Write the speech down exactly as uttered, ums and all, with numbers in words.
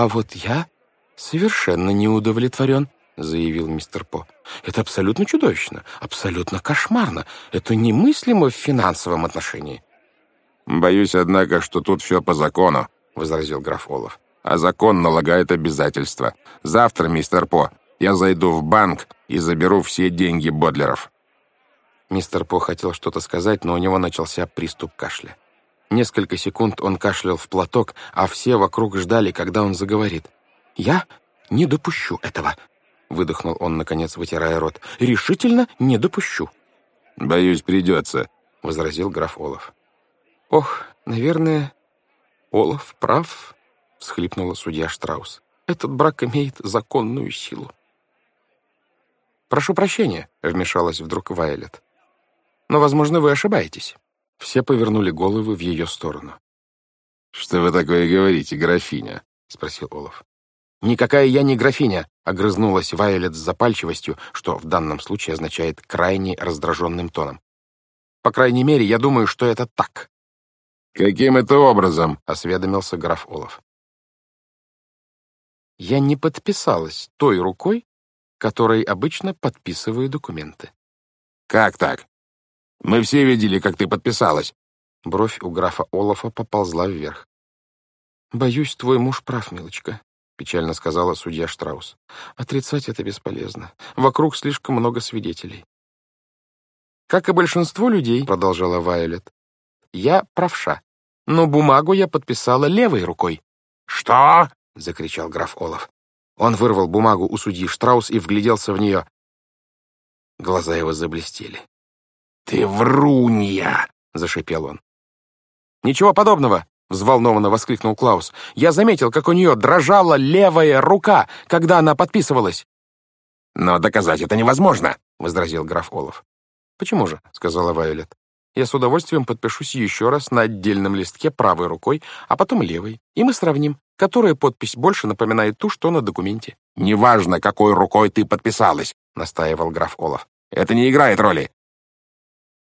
«А вот я совершенно не удовлетворен», — заявил мистер По. «Это абсолютно чудовищно, абсолютно кошмарно. Это немыслимо в финансовом отношении». «Боюсь, однако, что тут все по закону», — возразил граф Олаф. «А закон налагает обязательства. Завтра, мистер По, я зайду в банк и заберу все деньги Бодлеров». Мистер По хотел что-то сказать, но у него начался приступ кашля. Несколько секунд он кашлял в платок, а все вокруг ждали, когда он заговорит. «Я не допущу этого», — выдохнул он, наконец, вытирая рот. «Решительно не допущу». «Боюсь, придется», — возразил граф Олаф. «Ох, наверное, Олаф прав», — всхлипнула судья Штраус. «Этот брак имеет законную силу». «Прошу прощения», — вмешалась вдруг Вайолет. «Но, возможно, вы ошибаетесь». Все повернули головы в ее сторону. «Что вы такое говорите, графиня?» — спросил Олаф. «Никакая я не графиня», — огрызнулась Вайолет с запальчивостью, что в данном случае означает крайне раздраженным тоном. «По крайней мере, я думаю, что это так». «Каким это образом?» — осведомился граф Олаф. «Я не подписалась той рукой, которой обычно подписываю документы». «Как так? Мы все видели, как ты подписалась». Бровь у графа Олафа поползла вверх. «Боюсь, твой муж прав, милочка», — печально сказала судья Штраус. «Отрицать это бесполезно. Вокруг слишком много свидетелей». «Как и большинство людей», — продолжала Вайолет, — «я правша, но бумагу я подписала левой рукой». «Что?» — закричал граф Олаф. Он вырвал бумагу у судьи Штраус и вгляделся в нее. Глаза его заблестели. «Ты врунья!» — зашипел он. «Ничего подобного!» — взволнованно воскликнул Клаус. «Я заметил, как у нее дрожала левая рука, когда она подписывалась». «Но доказать это невозможно!» — возразил граф Олаф. «Почему же?» — сказала Вайолет. «Я с удовольствием подпишусь еще раз на отдельном листке правой рукой, а потом левой, и мы сравним, которая подпись больше напоминает ту, что на документе». «Неважно, какой рукой ты подписалась», — настаивал граф Олаф. «Это не играет роли.